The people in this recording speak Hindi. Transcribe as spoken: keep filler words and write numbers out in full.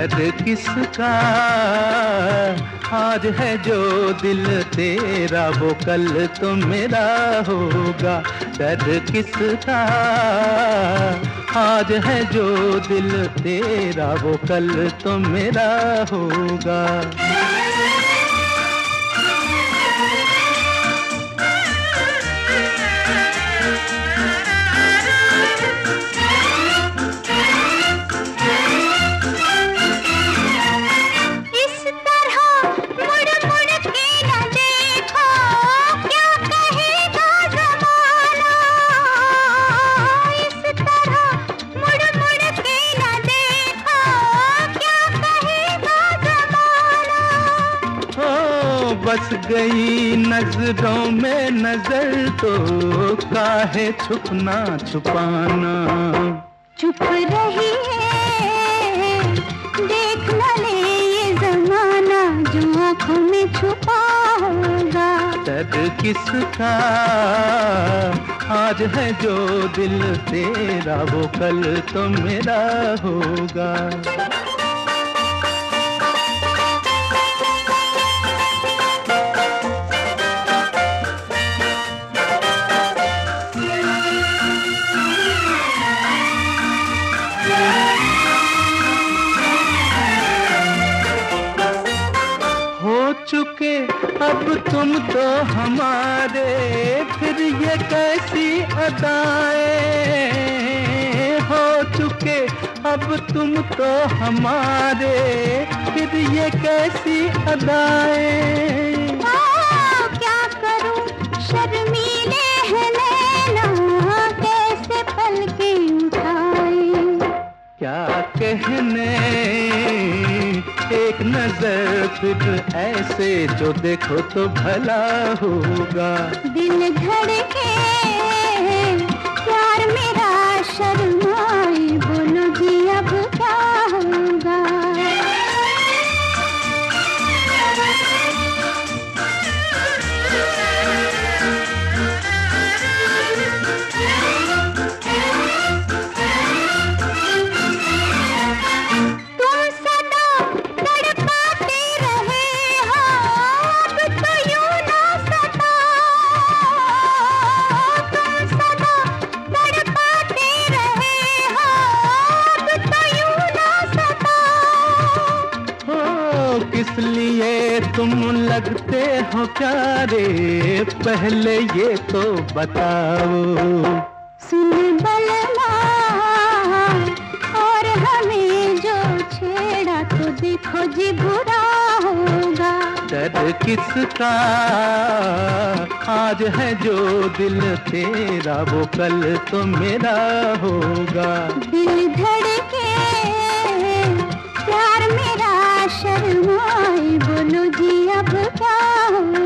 डर किसका, आज है जो दिल तेरा वो कल तो मेरा होगा। डर किसका, आज है जो दिल तेरा वो कल तो मेरा होगा। बस गई नजरों में नजर तो काहे छुपना छुपाना। चुप रही है देख न ले ये जमाना, जो आँखों में छुपा होगा। डर किसका, आज है जो दिल तेरा वो कल तो मेरा होगा। चुके अब तुम तो हमारे, फिर ये कैसी अदाएं। हो चुके अब तुम तो हमारे, फिर ये कैसी अदाएं। क्या करूं शर्मीले हैं नैना, कैसे पलके उठाए। क्या कहने एक नजर फिर ऐसे जो देखो तो भला होगा। दिल धड़के प्यार मेरा शर्माए, बोलो जी अब क्या होगा। इसलिए तुम लगते हो प्यारे, पहले ये तो बताओ। सुन बलमा, और हमें जो छेड़ा तो देखो जी बुरा होगा। डर किसका, आज है जो दिल तेरा वो कल तो मेरा होगा। दिल धड़के प्यार मेरा शर्माए, बोलो जी अब क्या होगा।